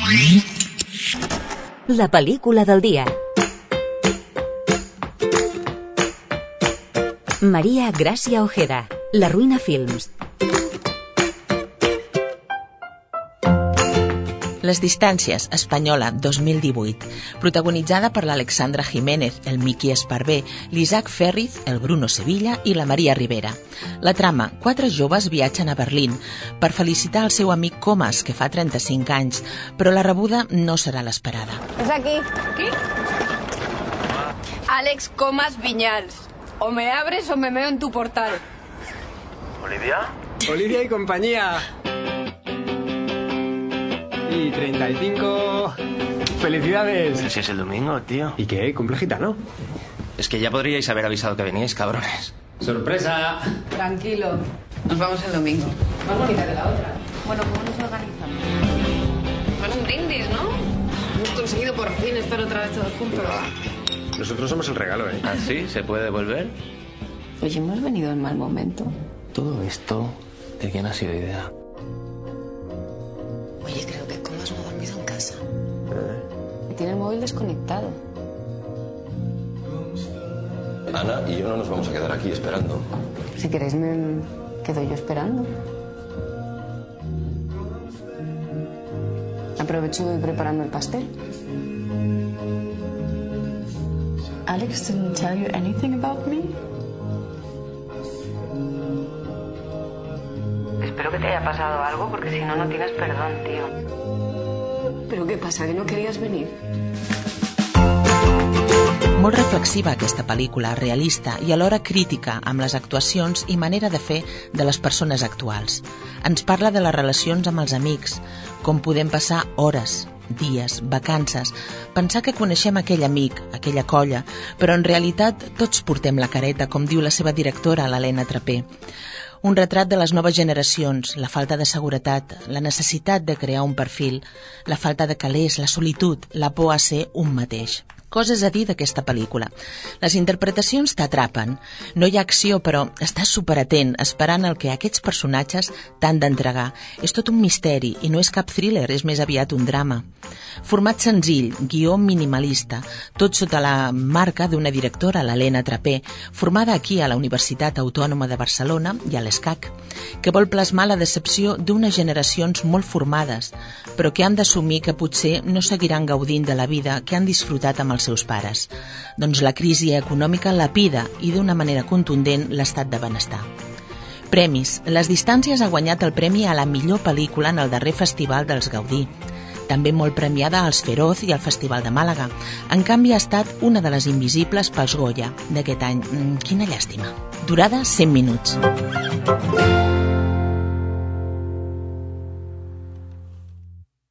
La pel·lícula del dia. María Gracia Ojeda, La Ruina Films. Les distàncies, espanyola, 2018, protagonitzada per l'Alexandra Jiménez, el Miki Esparvé, l'Isaac Ferriz, el Bruno Sevilla i la Maria Rivera. La trama: 4 joves viatgen a Berlín per felicitar el seu amic Comas, que fa 35 anys, però la rebuda no serà l'esperada. És aquí. ¿Aquí? Àlex Comas Viñals. O me abres o me meo en tu portal. ¿Olivia? Olivia y compañía. Y 35... ¡Felicidades! Si es el domingo, tío. ¿Y qué? ¿Cumple gitano? Es que ya podríais haber avisado que veníais, cabrones. ¡Sorpresa! Tranquilo. Nos vamos el domingo. Más bonita que la otra. Bueno, ¿cómo nos organizamos? Bueno, un brindis, ¿no? Hemos conseguido por fin estar otra vez todos juntos. Nosotros somos el regalo, ¿eh? ¿Ah, sí? ¿Se puede devolver? Oye, hemos venido en mal momento. Todo esto, ¿de quién ha sido idea? Oye, creo que Comas no ha dormido en casa. Tiene el móvil desconectado. Ana y yo no nos vamos a quedar aquí esperando. Si queréis me quedo yo esperando. Aprovecho y voy preparando el pastel. Alex didn't tell you anything about me? Espero que te haya pasado algo, porque si no, no tienes perdón, tío. ¿Pero qué pasa, que no querías venir? Molt reflexiva aquesta pel·lícula, realista i alhora crítica amb les actuacions i manera de fer de les persones actuals. Ens parla de les relacions amb els amics, com podem passar hores, dies, vacances, pensar que coneixem aquell amic, aquella colla, però en realitat tots portem la careta, com diu la seva directora, l'Helena Trapé. Un retrat de les noves generacions, la falta de seguretat, la necessitat de crear un perfil, la falta de calés, la solitud, la por a ser un mateix. Coses a dir d'aquesta pel·lícula. Les interpretacions t'atrapen. No hi ha acció, però estàs superatent, esperant el que aquests personatges t'han d'entregar. És tot un misteri i no és cap thriller, és més aviat un drama. Format senzill, guió minimalista, tot sota la marca d'una directora, l'Helena Trapé, formada aquí a la Universitat Autònoma de Barcelona i a l'ESCAC, que vol plasmar la decepció d'unes generacions molt formades, però que han d'assumir que potser no seguiran gaudint de la vida que han disfrutat amb els seus pares. Doncs la crisi econòmica lapida i d'una manera contundent l'estat de benestar. Premis. Les distàncies ha guanyat el premi a la millor pel·lícula en el darrer Festival dels Gaudí. També molt premiada als Feroz i al Festival de Màlaga. En canvi ha estat una de les invisibles pels Goya d'aquest any. Quina llàstima. Durada 100 minuts.